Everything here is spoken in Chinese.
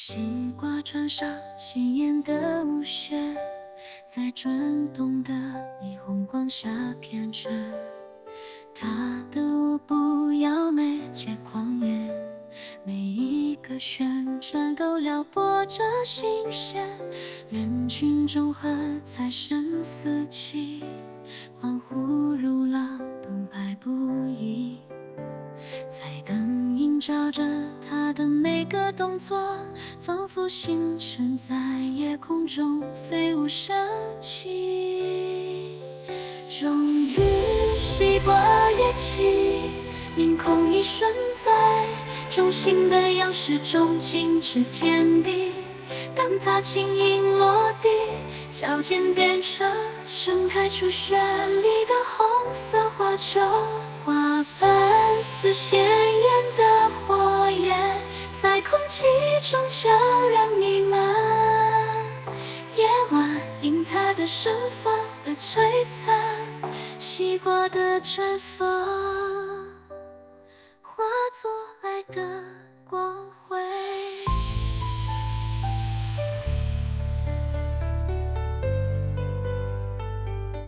西瓜穿上鲜艳的舞靴，在转动的霓虹光下偏着。她的舞步妖媚且狂野，每一个旋转都撩拨着心弦。人群中喝彩声四起，欢呼如浪，澎湃不已。彩灯映照着她的每个动作，仿佛星辰在夜空中飞舞升起。终于西瓜跃起，凌空一瞬，在中心的样式中静止天地。当它轻盈落地，脚尖点着，盛开出绚丽的红色花球。花瓣似鲜艳的火焰，在空气中悄然弥漫。夜晚因它的盛放而璀璨，西瓜的绽放化作爱的光。